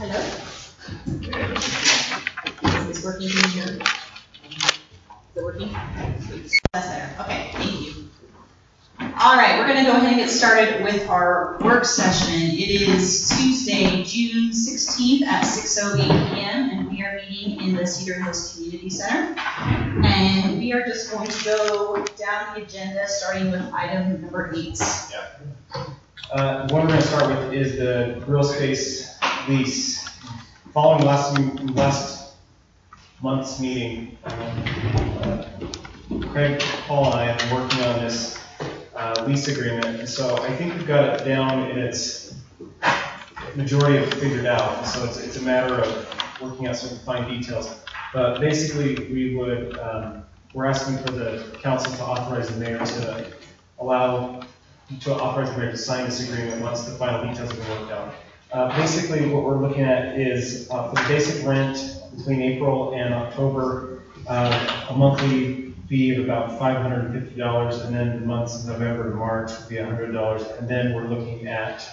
Hello? Is this working in here? Is it working? That's better. Okay, thank you. All right, we're going to go ahead and get started with our work session. It is Tuesday, June 16th at 6:08 p.m. and we are meeting in the Cedar Hills Community Center. And we are just going to go down the agenda, starting with item number 8. What we're going to start with is the grill space lease. Following last month's meeting, Craig, Paul, and I have been working on this lease agreement, and so I think we've got it down in its majority of figured out. And so it's a matter of working out some fine details. But basically, we're asking for the council to authorize the mayor to authorize the mayor to sign this agreement once the final details have been worked out. Basically, what we're looking at is for the basic rent between April and October, a monthly fee of about $550, and then the months of November to March would be $100, and then we're looking at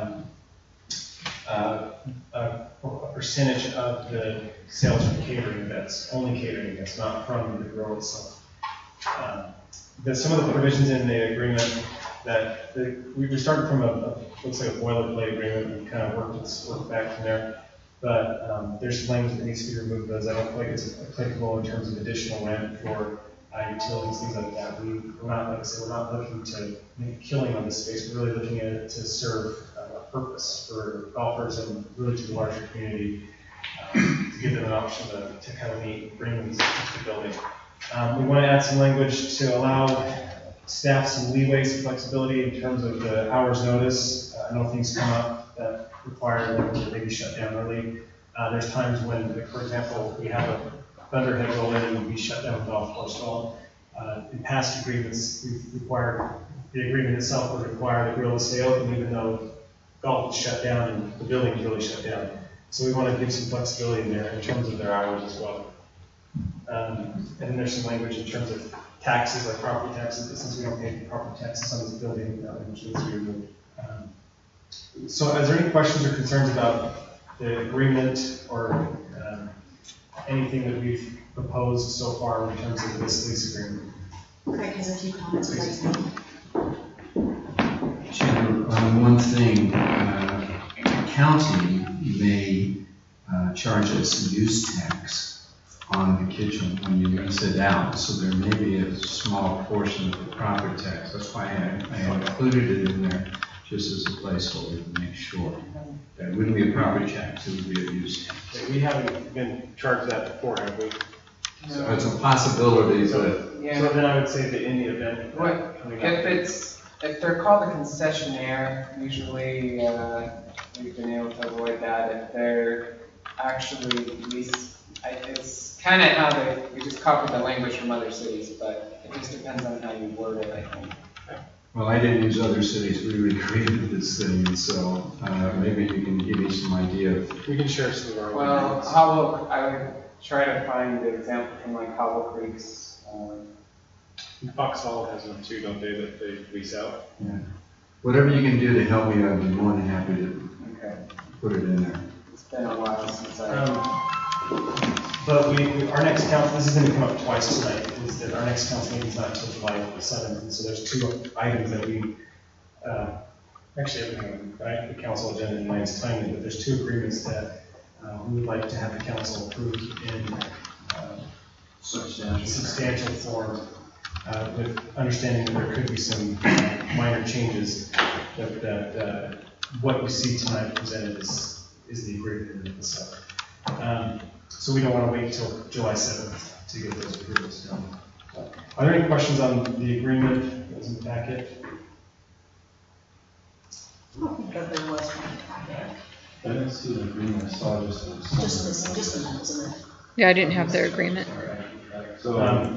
a percentage of the sales from catering events, only catering events, not from the grill itself. Some of the provisions in the agreement that we started from looks like a boilerplate agreement, and we kind of worked back from there. But there's some language that needs to be removed because I don't feel like it's applicable in terms of additional rent for utilities, things like that. We're not, like I said, we're not looking to make a killing on this space. We're really looking at it to serve a purpose for golfers and really to the larger community, to give them an option to kind of bring these to the building. We want to add some language to allow staff some leeway, some flexibility in terms of the hours notice. I know things come up that require them to maybe shut down early. There's times when, for example, we have a thunderhead roll in and we shut down the golf course. So in past agreements, we've required, the agreement itself would require the grill to stay open even though golf is shut down and the building is really shut down. So we want to give some flexibility in there in terms of their hours as well. And then there's some language in terms of taxes, like property taxes, but since we don't pay property taxes on this building, that language needs to be removed. So is there any questions or concerns about the agreement or anything that we've proposed so far in terms of this lease agreement? Craig has a few comments. One thing, county may charge us use tax on the kitchen when you rent it out, so there may be a small portion of the property tax. That's why I included it in there just as a placeholder to make sure. That wouldn't be a property tax, it would be a use tax. We haven't been charged that before, have we? So it's a possibility, but Yeah. So then I would say that in the event. If they're called a concessionaire, usually we've been able to avoid that. If they're actually it's kind of how we just copied the language from other cities, but it just depends on how you word it, I think. well, I didn't use other cities. We recreated this thing, so maybe you can give me some idea of. We can share some of our. Well, I would try to find the example from like Hobble Creek's. Foxhall has one too, don't they, that they lease out? Yeah. Whatever you can do to help me, I'd be more than happy to put it in there. It's been a while since But our next council, this is going to come up twice tonight, is that our next council meeting is not until July 7th, and so there's 2 items that we, actually everything on the council agenda in mind is timely, but there's 2 agreements that we would like to have the council approve in substantial form, with understanding that there could be some minor changes, that what you see tonight presented is the agreement itself. So we don't want to wait until July 7th to get those approvals done. Are there any questions on the agreement that was in the packet? I don't think that there was one packet. I didn't see the agreement, I saw just Just the notes in it. Yeah, I didn't have their agreement. So,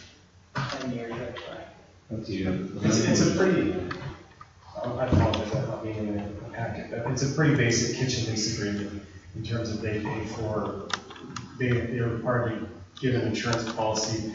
It's a pretty, I apologize for not being in the packet, but it's a pretty basic kitchen lease agreement in terms of they pay for, they're required to give an insurance policy.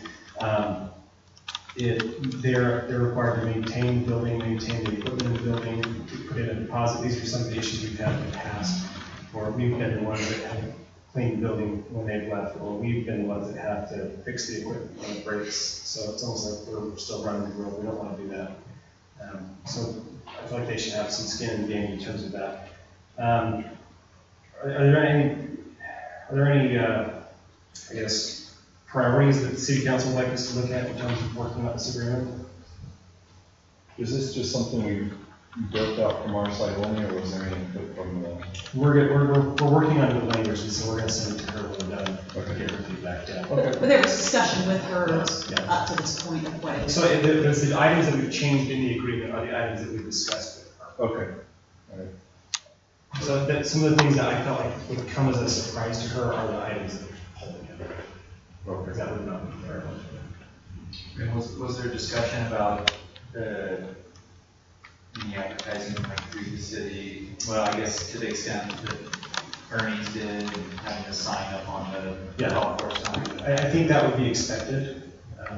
They're required to maintain the building, maintain the equipment in the building, to put in a deposit. These are some of the issues we've had in the past for we've been the ones that have cleaned the building when they've left, or we've been the ones that have to fix the equipment when it breaks. So it's almost like we're still running the world. We don't want to do that. So I feel like they should have some skin in the game in terms of that. Are there any, I guess, priorities that the city council would like us to look at in terms of working on this agreement? Is this just something we built out from our side only, or was there any input from the? We're working on the language, and so we're going to send it to her when we're done. Okay. Get her feedback. Yeah. But there was discussion with her Yes, yeah. up to this point of what it is. So the items that we've changed in the agreement are the items that we've discussed with her. Okay. All right. So that some of the things that I felt like would come as a surprise to her are the items that we're holding together. Okay. That would not be fair. And was there discussion about the advertising like through the city? Well, I guess to the extent that Ernie's did, and having to sign up on the golf course sign. I think that would be expected. I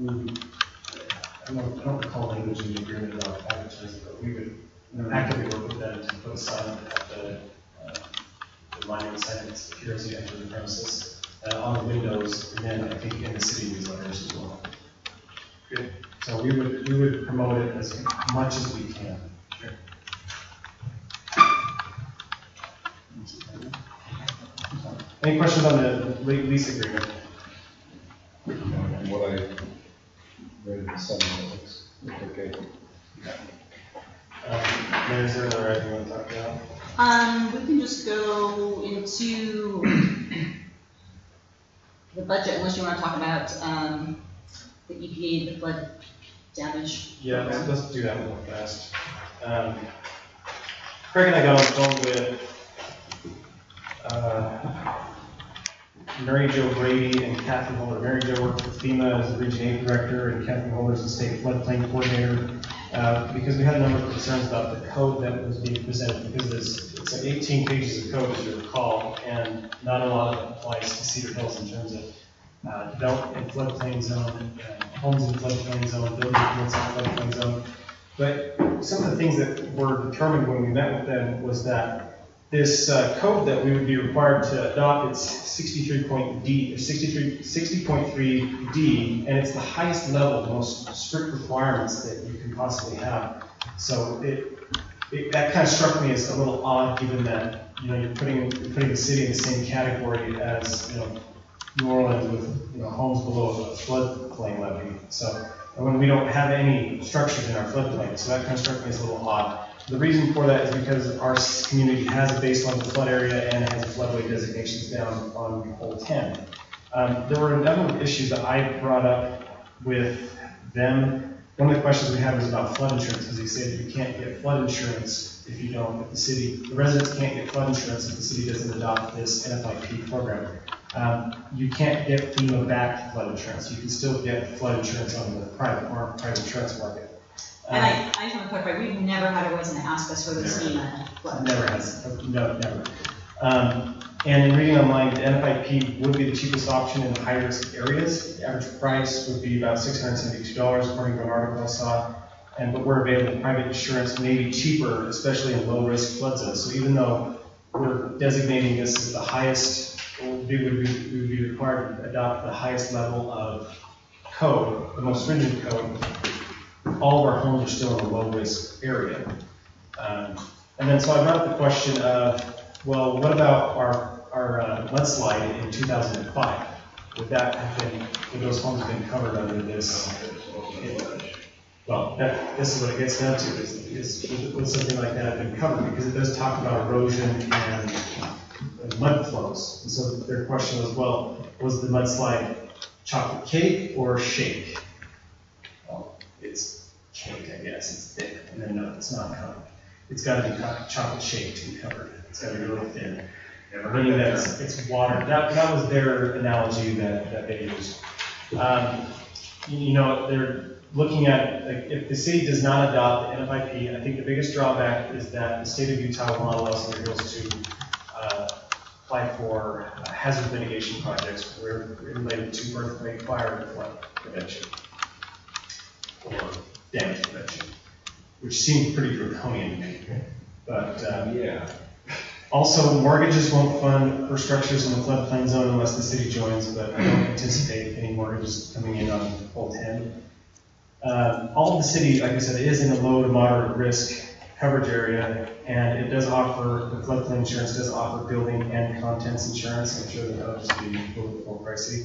don't recall language in the agreement about advertising, but we would actively work with them to put a sign up at the line sign that appears as you enter the premises on the windows, and then I think in the city newsletters as well. Good. So we would promote it as much as we can. Sure. Any questions on the lease agreement? And what I read in the summary looks okay. Is there another item you want to talk about? We can just go into the budget unless you want to talk about the EPA, the flood damage. Yeah, let's do that real fast. Craig and I got on the phone with Mary Jo Brady and Kathy Holder. Mary Jo works with FEMA as the Region 8 Director, and Kathy Holder is the State Floodplain Coordinator, because we had a number of concerns about the code that was being presented, because it's like 18 pages of code, as you recall, and not a lot of it applies to Cedar Hills in terms of development in floodplain zone, homes in floodplain zone, building units in floodplain zone. But some of the things that were determined when we met with them was that this code that we would be required to adopt, it's 60.3D, and it's the highest level, the most strict requirements that you can possibly have. So that kind of struck me as a little odd, given that you're putting the city in the same category as New Orleans with homes below a floodplain levee. So when we don't have any structures in our floodplain, so that kind of struck me as a little odd. The reason for that is because our community has a baseline flood area and has floodway designations down on Hole 10. There were a number of issues that I brought up with them. One of the questions we had was about flood insurance, because they said you can't get flood insurance if the residents can't get flood insurance if the city doesn't adopt this NFIP program. You can't get FEMA-backed flood insurance. You can still get flood insurance on the private insurance market. And I just want to clarify, we've never had a resident ask us for the FEMA flood. Never has. No, never. And in reading online, the NFIP would be the cheapest option in high-risk areas. The average price would be about $672, according to an article I saw. But where available, private insurance may be cheaper, especially in low-risk flood zones. So even though we're designating this as the highest, we would be required to adopt the highest level of code, the most stringent code, all of our homes are still in a low-risk area. And then so I brought up the question of, well, what about our mudslide in 2005? Would those homes have been covered under this? Well, this is what it gets down to, is would something like that have been covered? Because it does talk about erosion and mud flows. And so their question was, well, was the mudslide chocolate cake or shake? Well, it's cake, I guess. It's thick. And then no, it's not covered. It's got to be chocolate shake to be covered. It's got to be really thin. Meaning that it's water. That was their analogy that they used. They're looking at, if the city does not adopt the NFIP, I think the biggest drawback is that the state of Utah will not allow Cedar Hills to apply for hazard mitigation projects related to earthquake, fire, and flood prevention, or damage prevention, which seems pretty draconian to me. But Yeah. Also, mortgages won't fund for structures in the floodplain zone unless the city joins, but I don't anticipate any mortgages coming in on Pole 10. All of the city, like I said, is in a low to moderate risk coverage area, and it does offer, the floodplain insurance does offer building and contents insurance. I'm sure that that'll just be a little bit more pricey.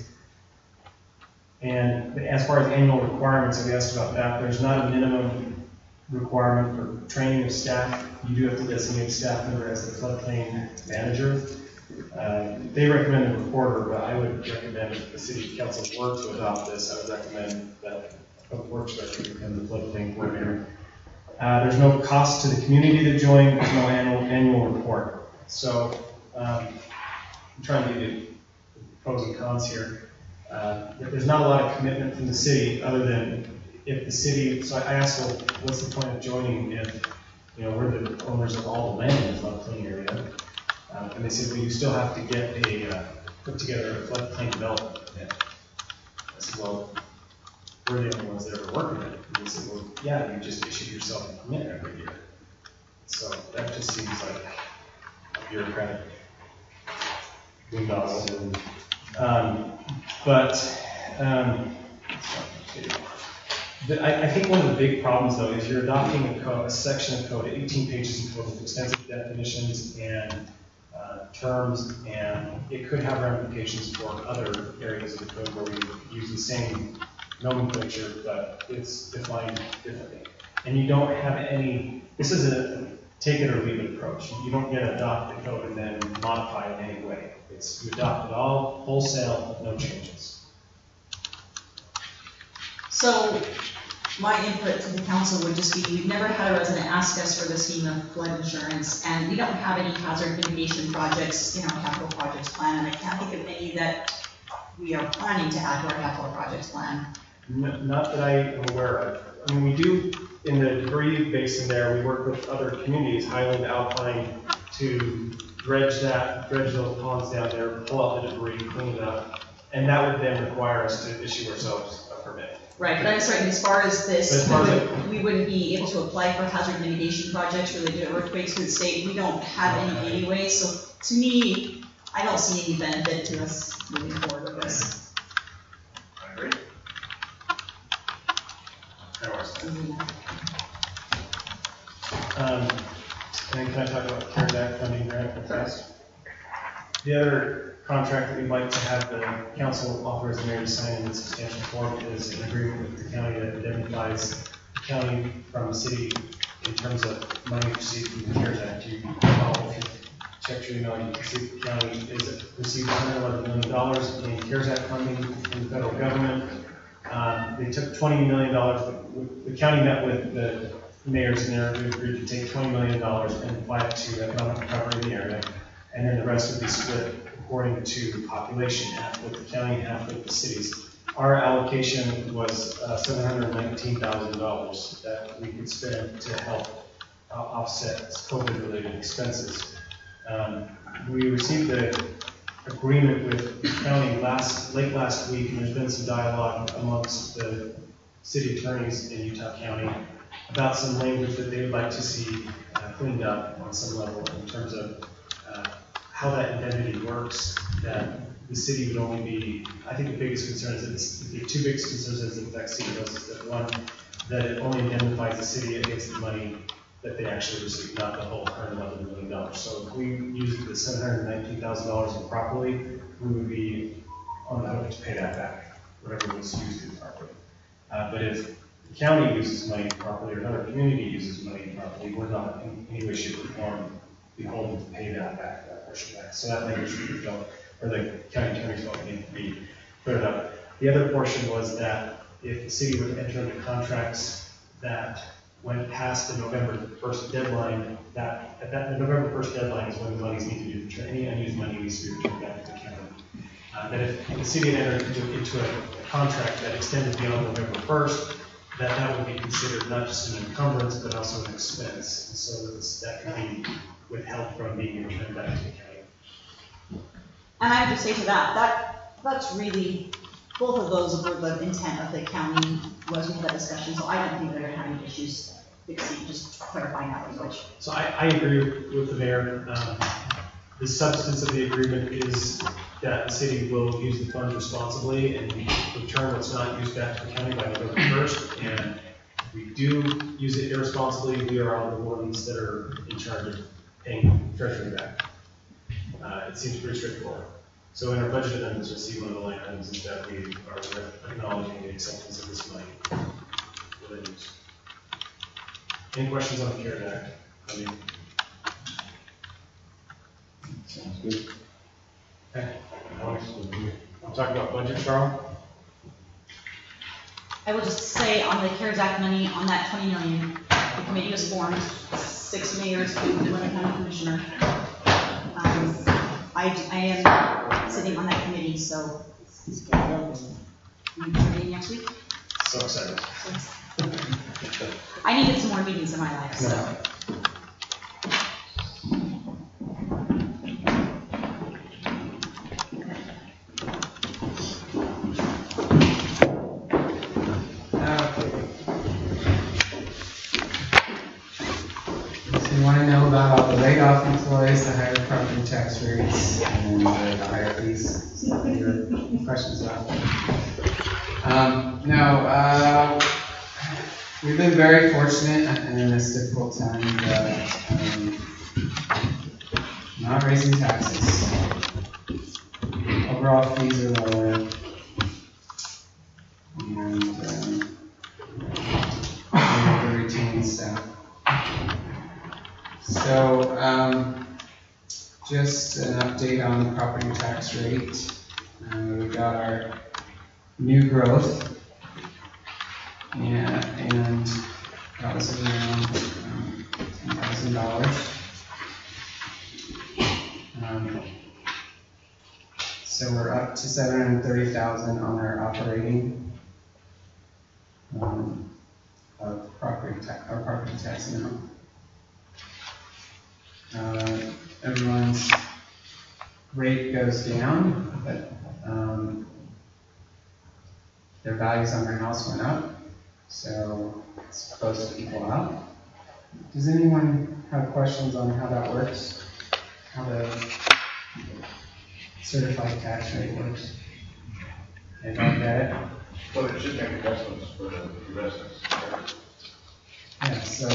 And as far as annual requirements, we asked about that. There's not a minimum requirement for training of staff. You do have to designate a staff member as the floodplain manager. They recommend a reporter, but I would recommend if the city council were to adopt this, I would recommend that a works director become the floodplain coordinator. There's no cost to the community to join. There's no annual report. So I'm trying to give you the pros and cons here. There's not a lot of commitment from the city other than if the city, so I asked, well, what's the point of joining if, we're the owners of all the land in the floodplain area? And they said, well, you still have to get put together a floodplain development permit. I said, well, we're the only ones that are working it. And they said, well, yeah, you just issue yourself a permit every year. So that just seems like a bureaucratic boondoggle. I think one of the big problems, though, is you're adopting a section of code, 18 pages in total, with extensive definitions and terms, and it could have ramifications for other areas of the code where we use the same nomenclature, but it's defined differently. And you don't have any, this is a take it or leave it approach. You don't get to adopt the code and then modify it in any way. It's you adopt it all wholesale, no changes. So my input to the council would just be, we've never had a resident ask us for the FEMA flood insurance, and we don't have any hazard mitigation projects in our capital projects plan, and I can't think of any that we are planning to add to our capital projects plan. Not that I am aware of. I mean, we do, in the debris basin there, we work with other communities, Highland, Alpine, to dredge those ponds down there, pull out the debris, clean it up, and that would then require us to issue ourselves a permit. Right, but I'm sorry, as far as this, we wouldn't be able to apply for hazard mitigation projects related to earthquakes through the state. We don't have any anyway, so to me, I don't see any benefit to us moving forward with this. I agree. And then can I talk about the CARES Act funding grant real fast? The other contract that we'd like to have the council authorize the mayor to sign in substantial form is an agreement with the county that identifies the county from the city in terms of money received from the CARES Act. You recall, if you check your email, you can see the county is received $111 million in CARES Act funding from the federal government. They took $20 million. The county met with the mayors in there who agreed to take $20 million and apply it to economic recovery in the area, and then the rest would be split according to population, half with the county, half with the cities. Our allocation was $719,000 that we could spend to help offset COVID-related expenses. We received the agreement with the county late last week, and there's been some dialogue amongst the city attorneys in Utah County about some language that they would like to see cleaned up on some level in terms of how that indemnity works, that the city would only be, I think the biggest concern is that the two biggest concerns as it affects CEOs is that one, that it only indemnifies the city against the money that they actually receive, not the whole $111 million. So if we use the $719,000 improperly, we would be on the hook to pay that back, whatever was used improperly. But if the county uses money improperly or another community uses money improperly, we're not in any way, shape, or form beholden to pay that back, that portion back. So that language we felt, or the county attorneys felt needed to be cleared up. The other portion was that if the city were to enter into contracts that went past the November 1st deadline, that at that November 1st deadline is when the monies need to be returned. Any unused money needs to be returned back to the county. That if the city had entered into a contract that extended beyond November 1st, that would be considered not just an encumbrance, but also an expense. And so that can be withheld from being returned back to the county. And I have to say to that's really, both of those were the intent of the county was we had that discussion, so I don't think they're going to have any issues fixing, just clarifying that language. So I agree with the mayor. The substance of the agreement is that the city will use the funds responsibly and return what's not used back to the county by November 1st. And if we do use it irresponsibly, we are all the ones that are in charge of paying treasury back. It seems pretty straightforward. So in our budget amendments, you'll see one of the line items is that we are acknowledging the acceptance of this money. What it is. Any questions on the CARES Act? I mean, Sounds good. okay. I'll talk about budget, Charles. I will just say on the CARES Act money, on that 20 million, the committee was formed, 6 mayors, 2 Lincoln County Commissioner. I am sitting on that committee, so meeting next week. So excited. I needed some more meetings in my life, so. So you want to know about all the laid-off employees, the higher property tax rates, and the higher fees? Your questions about that? We've been very fortunate in this difficult time that not raising taxes. Overall fees are lower, and we're able to retain staff. So, just an update on the property tax rate. We've got our new growth. Yeah, and that was around $10,000. So we're up to $730,000 on our operating of our property tax amount. Everyone's rate goes down, but their values on their house went up. So it's supposed to equal out. Does anyone have questions on how that works? How the certified tax rate works? Anybody get it? Well, it should make adjustments for the residents. Yeah, so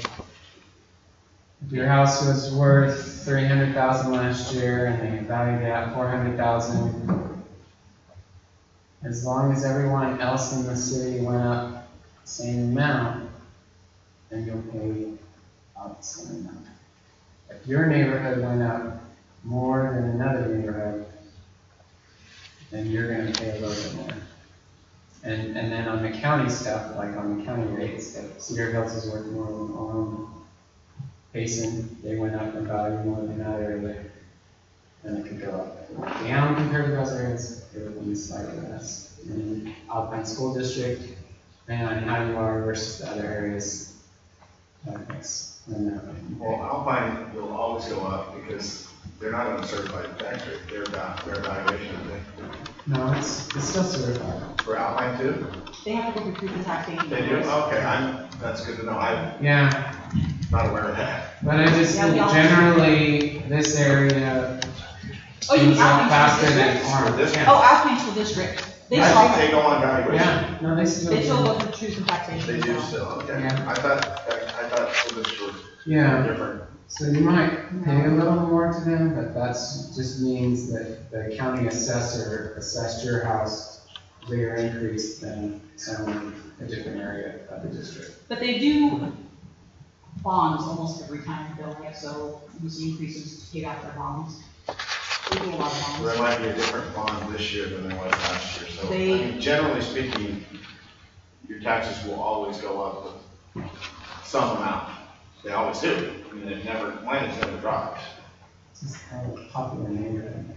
if your house was worth $300,000 last year and they valued it at $400,000, as long as everyone else in the city went up the same amount, then you'll pay about the same amount. If your neighborhood went up more than another neighborhood, then you're going to pay a little bit more. And then on the county stuff, like on the county rates, if Cedar Hills is worth more than Basin, they went up in value more than that area, then it could go up. Down compared to those areas, it would be slightly less. And Alpine School District, depending on how you are versus the other areas, that makes Well, Alpine will always go up because they're not on a certified tax rate, their evaluation, I think. No, it's still certified. For Alpine too? They have to go through the taxation. They do? Okay, that's good to know. I'm Yeah, not aware of that. but I just Yeah, we all- generally, this area Oh, you moves up Alpine faster School than District? Orange. This- Yeah. Oh, Alpine School District. They I think they still, go on valuation. Yeah, no, they still they still do. go through truth and taxation. They as do well. still, okay. Yeah. I thought school districts were Yeah, different. so you might pay a little more to them, but that's just means that the county assessor assessed your house bigger increase than a different area of the district. But they do bonds almost every time you bill, so you see increases to pay back their bonds. They do a lot of So there bonds. might be a different bond this year than there was last year. So, I They- mean, generally speaking, your taxes will always go up with some amount. They always do. I mean, mine has never dropped. It's just kind of a popular neighborhood.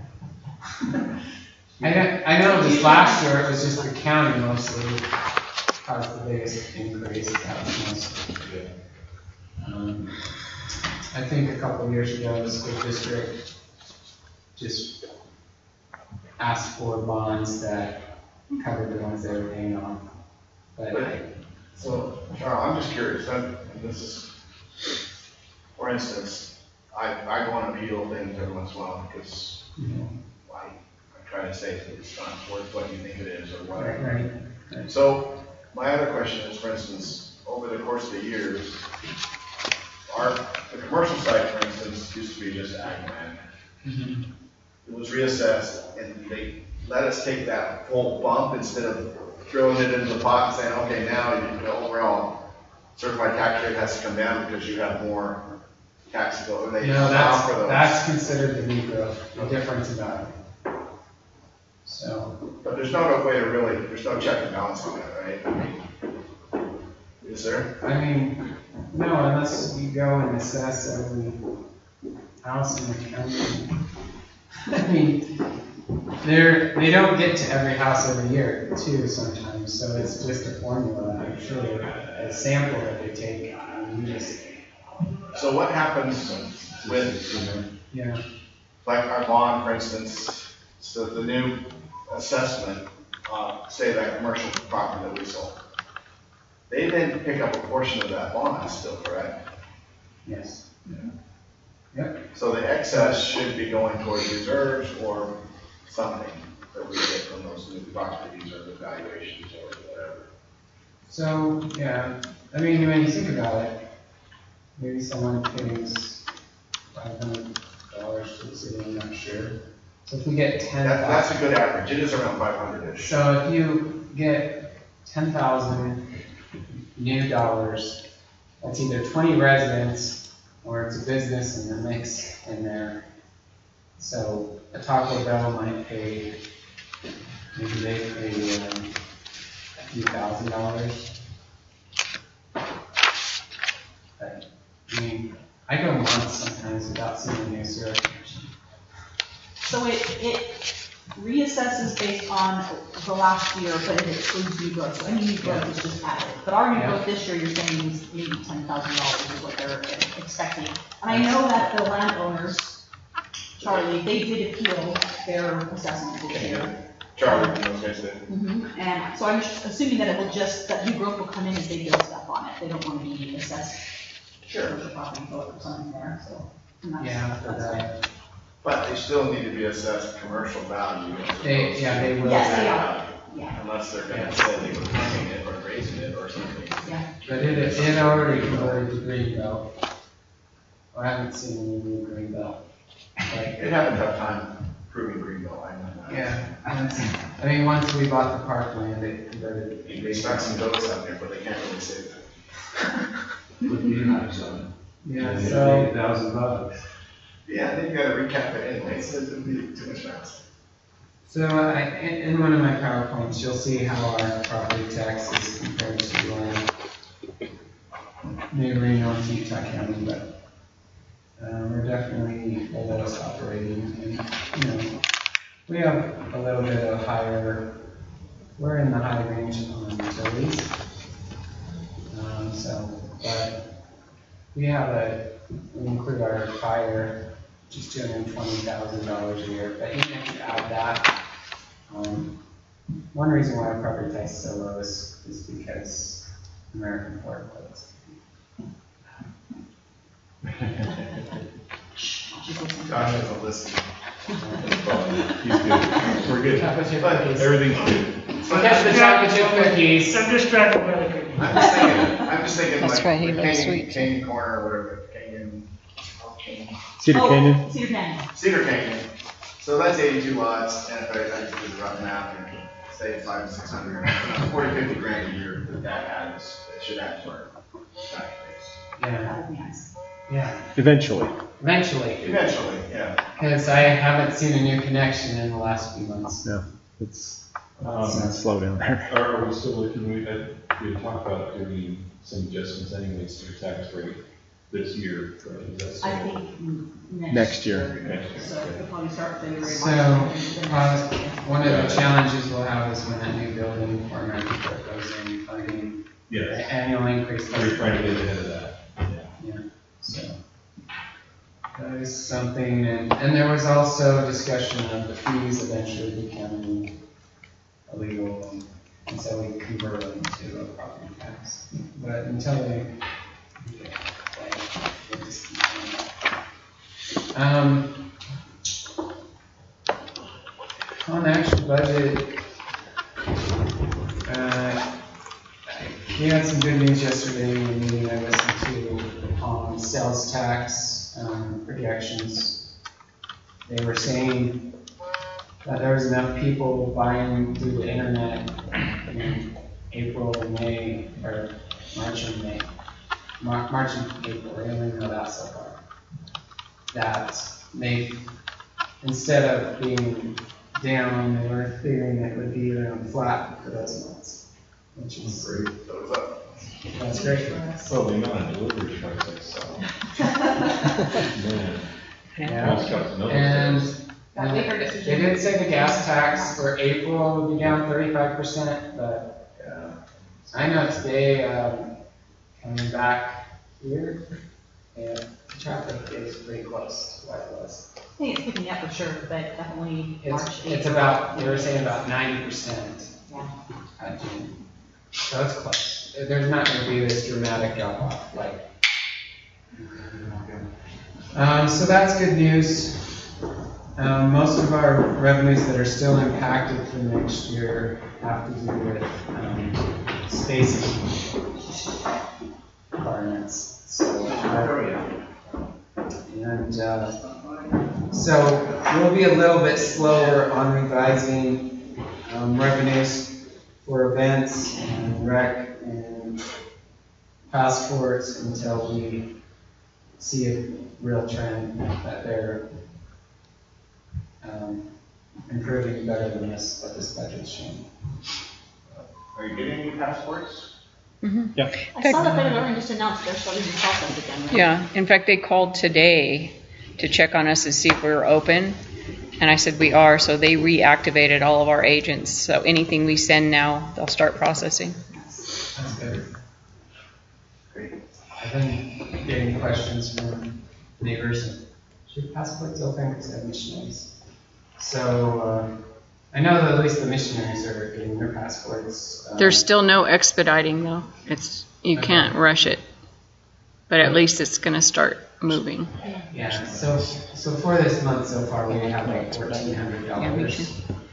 I know this last year, it was just the county mostly caused the biggest increase. That was mostly. I think a couple of years ago, the school district just asked for bonds that covered the ones they were paying off. But So, Charles, I'm just curious, this is, for instance, I go and appeal things every once in a while because I try to say it's not worth what you think it is or whatever. Right. So my other question is, for instance, over the course of the years, the commercial side, for instance, used to be just ag land. It was reassessed and they let us take that full bump instead of throwing it into the pot and saying, okay, now the overall certified tax rate has to come down because you have more taxable. And they No, allow for those. that's considered the new growth, the difference in value. So, But there's no way to really, there's no check and balance on it, right? I mean, is there? I mean, no, unless you go and assess every house in the county. I mean, they don't get to every house every year too sometimes, so it's just a formula, actually, a sample that they take and use. So what happens with, Yeah. like our bond, for instance, so the new assessment, say that commercial property that we sold, they then pick up a portion of that bond still, correct? Yes. Yep. So the excess should be going towards reserves or something that we get from those new properties or the valuations or whatever. So, yeah, I mean, when you think about it, maybe someone pays $500 to the city, I'm not sure. So if we get 10,000. That's a good average. It is around 500-ish. So if you get 10,000 new dollars, that's either 20 residents or it's a business and a mix in there. So a Taco Bell might pay, maybe they pay a few $1,000s. But, I mean, I go months sometimes without seeing a new sewer connection. So it reassesses based on the last year, but it excludes new growth. So any new growth is just added. But our new growth this year, you're saying is maybe $10,000 is what they're expecting. And I know that the landowners, Charlie, they did appeal their assessment this year. Charlie, those guys did. And so I'm just assuming that it will just, that new growth will come in as they build stuff on it. They don't want to be assessed. Sure. The property or something there, so. Yeah, for that. But they still need to be assessed commercial value. They will. Yes, they are. Yeah. Unless they're gonna say they were planting it or raising it or something. Yeah. But it already converted to green belt. I haven't seen any new green belt. It had a tough time proving Greenville, I know that. Yeah, I mean, once we bought the parkland, it converted. They stuck some goats out there, but they can't really say that. Put beehives on it. Yeah, so, $1,000. Yeah, then you gotta recap it anyway, so it would be too much mess. so in one of my PowerPoints, you'll see how our property tax is compared to neighboring North Utah County, but we're definitely the lowest operating, and, we have a little bit of higher, we're in the high range on utilities. But we have we include our fire, which is $220,000 a year, but even if you add that, one reason why our property tax is so low is because American Fork Codes. Josh doesn't listen. He's good. We're good. Chocolate chip But cookies. Everything's good. Catch the chocolate chip cookies. I'm distracted by the cookie. I'm just thinking That's like right, he the loves Canyon, sweet. Canyon Corner or whatever, Cedar Canyon? Cedar Canyon. Cedar Canyon. So that's 82 lots, and if I just do the rough math, and say it's 500 to 600, 40, 50 grand a year that adds, it should add to our tax base. Yeah, That would be nice. yeah, Eventually. eventually, Eventually, yeah. because I haven't seen a new connection in the last few months. No, it's Um, slow down there. Are we still looking, we had talked about doing some adjustments anyways to your tax rate this year, right? Is that so? I think Next year. Next year, So okay. we'll probably start February. So, March. one of the challenges we'll have is when that new building for American Fork goes in, funding, Yeah, the annual increase. we're trying to get ahead of that. Yeah, so. That is something, and there was also discussion of the fees eventually becoming illegal, and so we convert them to a property tax. But until they, we'll just keep doing that. On the actual budget, we had some good news yesterday in the meeting I listened to on sales tax projections. They were saying that there was enough people buying through the internet in April and May, or March and May. March and April, we don't even know that so far. That they, instead of being down, they were figuring it would be around flat for those months, which is Great, thumbs up. that's great. Well, the amount of delivery trucks I saw. Man. Yeah. Most trucks know And That bigger decision. they did say the gas tax for April would be down 35%, but I know today, coming back here, and traffic is pretty close to what it was. I think it's picking up for sure, but definitely March, It's April. about, they were saying about 90% Yeah. at June. So it's close. There's not gonna be this dramatic drop off, like. So that's good news. Most of our revenues that are still impacted for next year have to do with, space requirements. So, and, so we'll be a little bit slower on revising, revenues for events and rec and passports until we see a real trend that they're improving better than this, what this budget's showing. Are you getting any passports? I saw that they were just announced they're starting the process again, right? Yeah, in fact, they called today to check on us to see if we were open. And I said we are, so they reactivated all of our agents. So anything we send now, they'll start processing. That's good. Great. I've been getting questions from neighbors. Should passports open because they have missionaries? So I know that at least the missionaries are getting their passports. There's still no expediting though. You can't rush it. But at least it's going to start moving. Yeah, so for this month so far, we have like $1,400.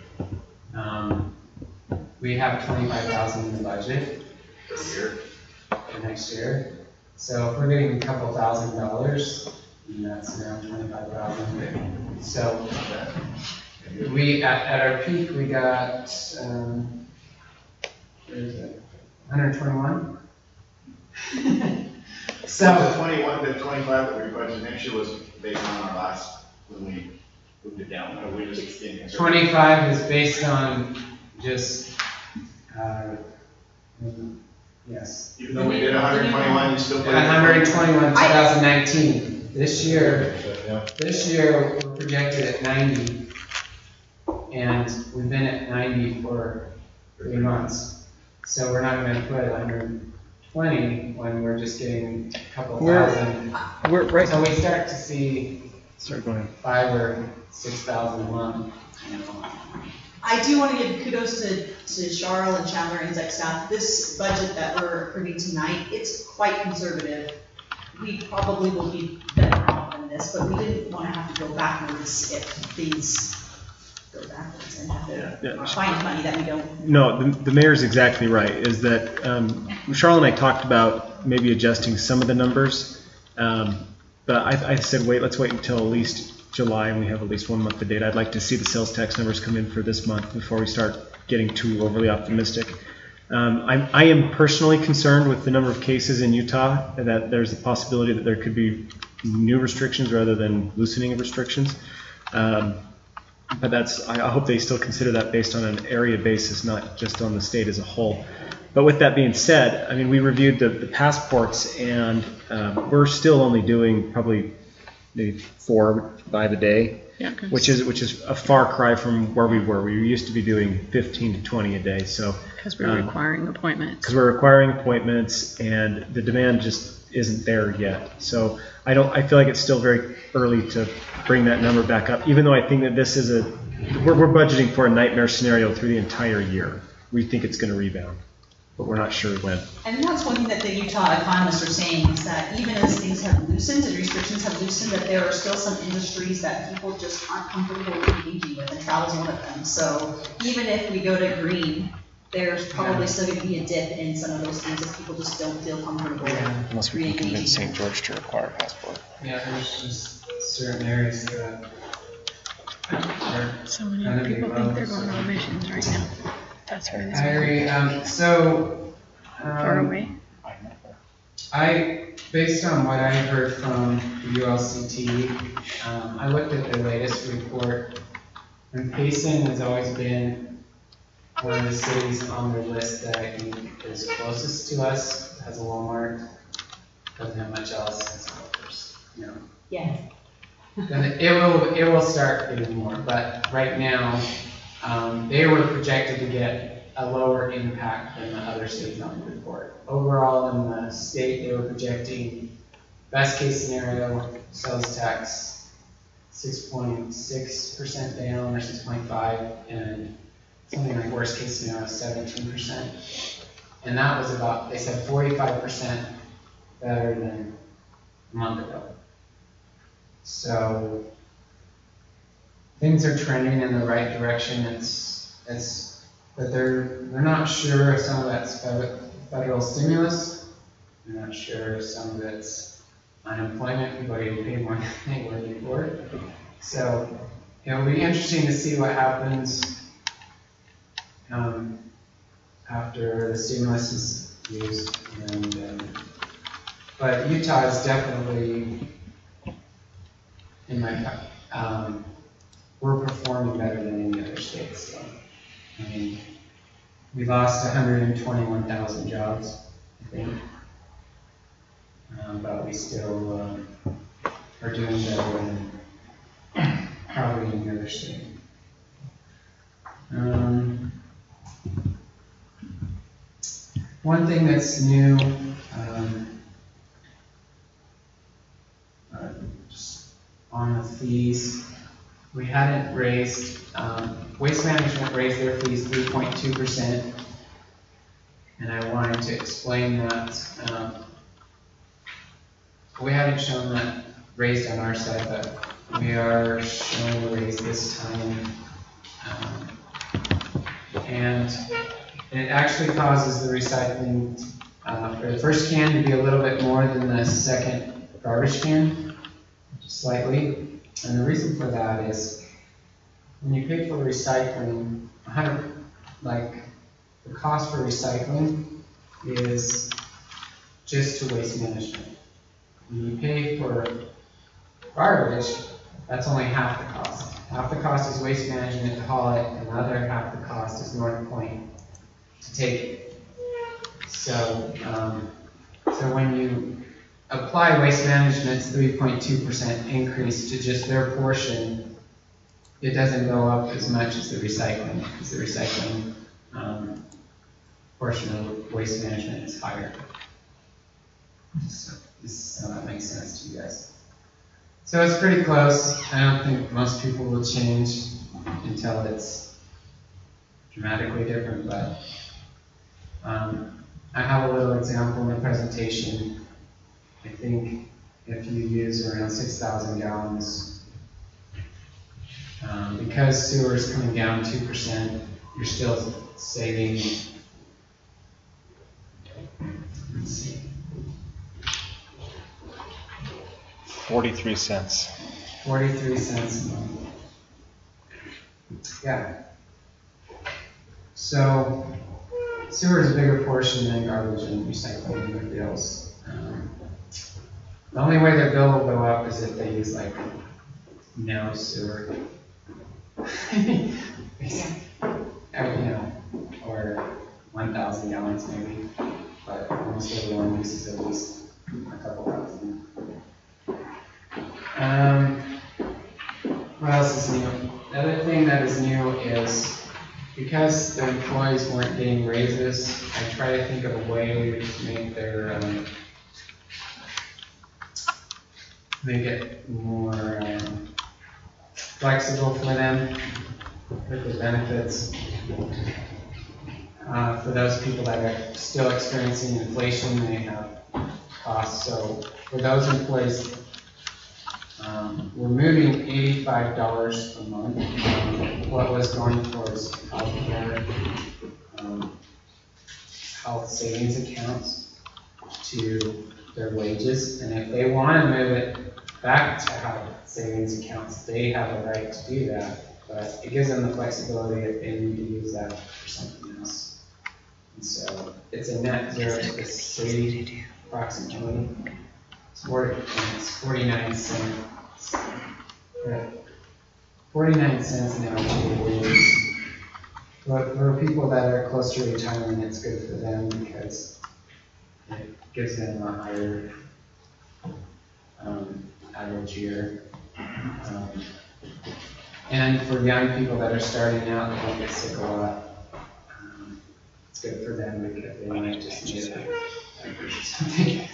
We have $25,000 in the budget for next year. So if we're getting a couple $1,000, and that's around $25,000. So we at our peak we got where is it? 121. So the 21 to 25 that we budgeted next year was based on our last, when we moved it down, or we just being conservative? 25 is based on just, yes. Even though we did 121, you still put it. 121 2019. This year we're projected at 90, and we've been at 90 for 3 months. So we're not going to put 120 when we're just getting a couple thousand. We're right. So we start to see Sorry, go ahead. 5,000 or 6,000 a month. I do want to give kudos to Charles and Chandler and Zach staff. This budget that we're approving tonight, it's quite conservative. We probably will be better off than this, but we didn't want to have to go backwards if things go backwards and have to find money that we don't. No, the mayor's exactly right, is that Charlotte and I talked about maybe adjusting some of the numbers, but I said, let's wait until at least July and we have at least 1 month of data. I'd like to see the sales tax numbers come in for this month before we start getting too overly optimistic. I am personally concerned with the number of cases in Utah, that there's a possibility that there could be new restrictions rather than loosening of restrictions. But I hope they still consider that based on an area basis, not just on the state as a whole. But with that being said, I mean, we reviewed the passports, and we're still only doing probably maybe 4 or 5 a day, which is a far cry from where we were. We used to be doing 15 to 20 a day. So Because we're requiring appointments. Because we're requiring appointments, and the demand just isn't there yet. So I feel like it's still very early to bring that number back up, even though I think that this is we're budgeting for a nightmare scenario through the entire year. We think it's going to rebound. but we're not sure when. And that's one thing that the Utah economists are saying, is that even as things have loosened and restrictions have loosened, that there are still some industries that people just aren't comfortable engaging with, and travel is one of them. So even if we go to green, there's probably still going to be a dip in some of those things if people just don't feel comfortable. Unless we can convince re-engaging. St. George to require a passport. Yeah, there's just certain areas that are So many gonna be people low, think they're going so- on missions right now. That's where I agree. far away. Based on what I heard from the ULCT, I looked at the latest report, and Payson has always been one of the cities on their list that I think is closest to us, has a Walmart, doesn't have much else, has Culver's, you know. Yes. Then it will start getting more, but right now, they were projected to get a lower impact than the other states on the report. Overall, in the state, they were projecting best case scenario, sales tax 6.6% down or 6.5, and something like worst case scenario 17%. And that was about, they said 45% better than a month ago. So things are trending in the right direction. But they're not sure if some of that's federal stimulus. They're not sure if some of it's unemployment. People are getting paid more than they were before. So it'll be interesting to see what happens after the stimulus is used. But Utah is definitely, in my we're performing better than any other states. So, I mean, we lost 121,000 jobs, I think, but we still are doing better than probably any other state. One thing that's new, just on the fees, we hadn't raised, Waste Management raised their fees 3.2%, and I wanted to explain that. We haven't shown that raised on our side, but we are showing a raise this time. And it actually causes the recycling for the first can to be a little bit more than the second garbage can, slightly. And the reason for that is when you pay for recycling, the cost for recycling is just to Waste Management. When you pay for garbage, that's only half the cost. Half the cost is Waste Management to haul it, and the other half the cost is North Point to take it. So when you apply Waste Management's 3.2% increase to just their portion, it doesn't go up as much as the recycling, because the recycling portion of Waste Management is higher. So that makes sense to you guys. So it's pretty close. I don't think most people will change until it's dramatically different, but I have a little example in the presentation. I think if you use around 6,000 gallons, because sewer is coming down 2%, you're still saving, let's see, 43 cents. 43 cents a month. Yeah. So sewer is a bigger portion than garbage and recycling in their bills. The only way their bill will go up is if they use no sewer. Or 1,000 gallons maybe, but almost everyone uses at least a couple thousand. What else is new? The other thing that is new is because the employees weren't getting raises, I try to think of a way to make their make it more flexible for them with the benefits. For those people that are still experiencing inflation, they have costs. So for those employees, we're moving $85 a month. What was going towards healthcare, health savings accounts to their wages. And if they want to move it back to health savings accounts, they have a right to do that. But it gives them the flexibility if they need to use that for something else. And so it's a net zero to the city, approximately. It's 49 cents. 49 cents now to the wage. But for people that are close to retirement, it's good for them because it gives them a higher average year. And for young people that are starting out, they don't get sick a lot. It's good for them because they might just need something.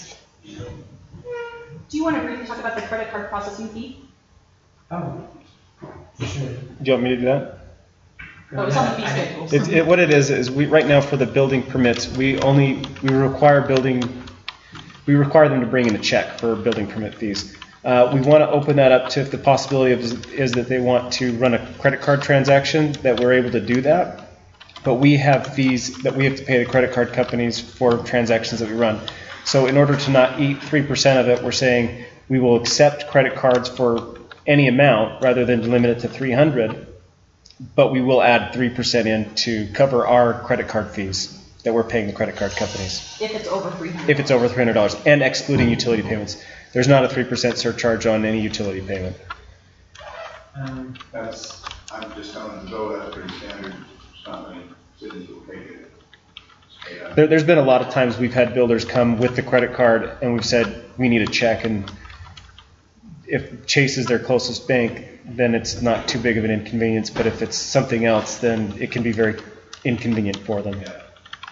Do you want to briefly talk about the credit card processing fee? Oh, sure. Do you want me to do that? Oh, it's on the fee schedule. What it is we right now for the building permits, we require them to bring in a check for building permit fees. We want to open that up to if the possibility is that they want to run a credit card transaction, that we're able to do that. But we have fees that we have to pay the credit card companies for transactions that we run. So in order to not eat 3% of it, we're saying we will accept credit cards for any amount rather than limit it to 300. But we will add 3% in to cover our credit card fees that we're paying the credit card companies. If it's over $300. If it's over $300, and excluding utility payments. There's not a 3% surcharge on any utility payment. I'm just telling Joe that's pretty standard. It's not many cities will take it. There's been a lot of times we've had builders come with the credit card and we've said we need a check, and if Chase is their closest bank, then it's not too big of an inconvenience. But if it's something else, then it can be very inconvenient for them. Yeah.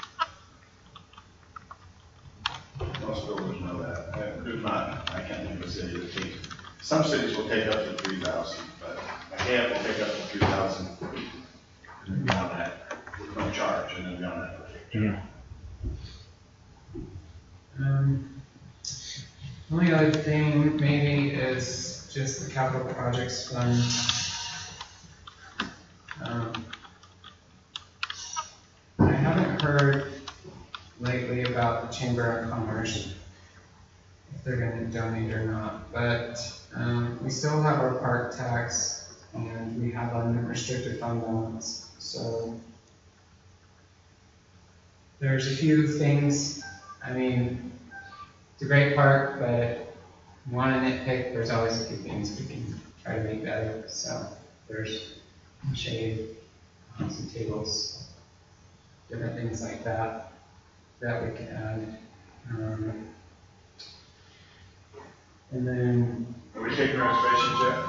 Most builders know that. There's not, I can't think of a city that takes. Some cities will take up to 3,000, but a half will take up to 3,000. And beyond that, with no charge, and then beyond that. Only other thing maybe is just the capital projects fund. I haven't heard lately about the Chamber of Commerce, if they're going to donate or not, but we still have our park tax and we have unrestricted fund balance. So there's a few things. I mean, it's a great park, but if you want to nitpick, there's always a few things we can try to make better. So there's shade, some tables, different things like that we can add. And then Are we taking reservations yet?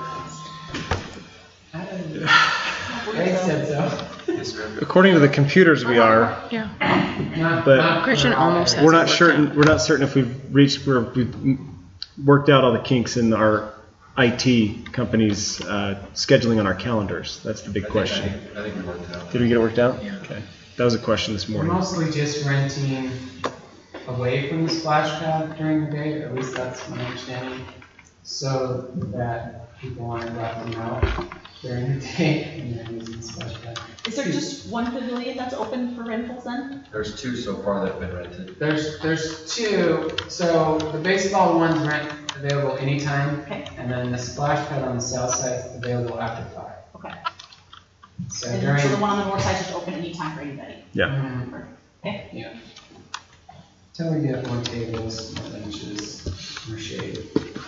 Greg said so. According to the computers, we are. Yeah. But Christian almost has we're it not worked certain. We're not certain if we've worked out all the kinks in our IT company's scheduling on our calendars. That's the big question. I think we worked it out. Did we get it worked out? Yeah. Okay. That was a question this We're morning. mostly just renting away from the splash pad during the day, or at least that's my understanding, so that people aren't dropping out during the day and then using the splash pad. Is there just one pavilion that's open for rentals then? There's 2 so far that have been rented. There's 2. So the baseball one's available anytime, Okay. and then the splash pad on the south side is available after 5. Okay. So And during so the one on the north side is just open anytime for anybody? Yeah. Okay. Yeah. Till we get more tables, more benches, more shade.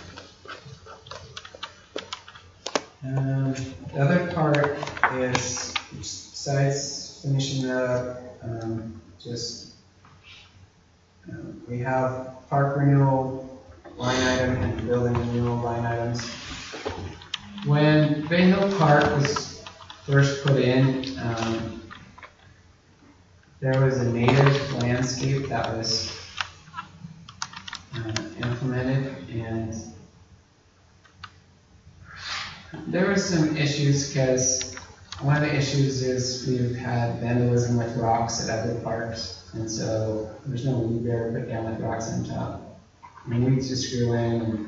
The other part is, besides finishing that up, we have park renewal line item and building renewal line items. When Bay Hill Park was first put in, there was a native landscape that was implemented, and there were some issues because one of the issues is we've had vandalism with rocks at other parks, and so there's no weed there, put down with rocks on top. And weeds just grew in,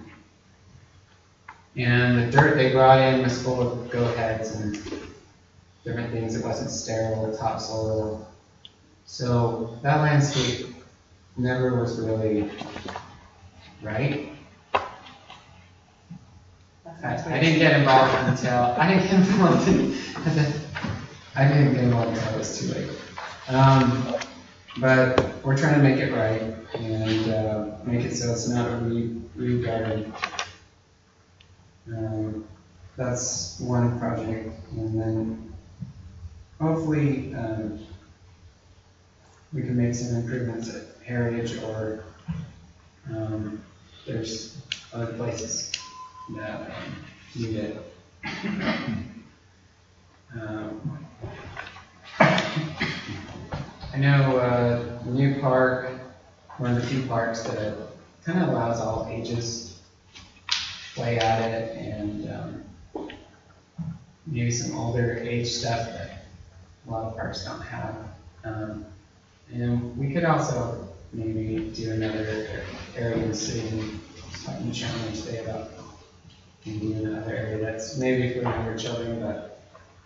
and the dirt they brought in was full of goat heads and different things. It wasn't sterile, topsoil. So that landscape never was really right. I didn't get involved until it was too late. But we're trying to make it right and make it so it's not a weed garden. That's one project, and then hopefully we can make some improvements at Heritage, or there's other places that need it. I know the new park, one of the few parks that kind of allows all ages to play at it, and maybe some older age stuff that a lot of parks don't have. And we could also maybe do another area in the city, talking to Chandler today about maybe another area that's maybe for younger children, but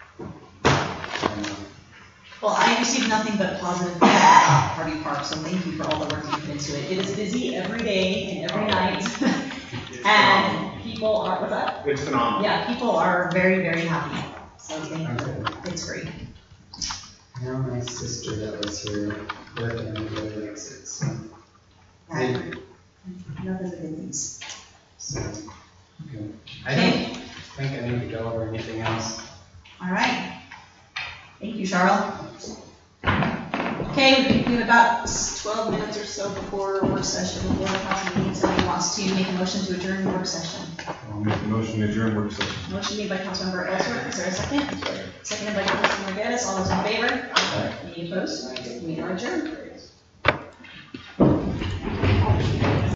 Well, I received nothing but positive feedback about Harvey Park, so thank you for all the work you put into it. It is busy every day and every night, and people are, what's that? It's phenomenal. Yeah, people are very, very happy, so thank you. It's great. I know my sister that was here working really likes it, so. Nothing but good things. So, okay. I don't think I need to go over anything else. All right. Thank you, Charles. Okay, we have about 12 minutes or so before work session, before the council meeting. Somebody wants to make a motion to adjourn the work session. I'll make the motion to adjourn work session. Motion made by Councilmember Ellsworth. Is there a second? Seconded by Councilmember Geddes. All those in favor? Any opposed? We are adjourned.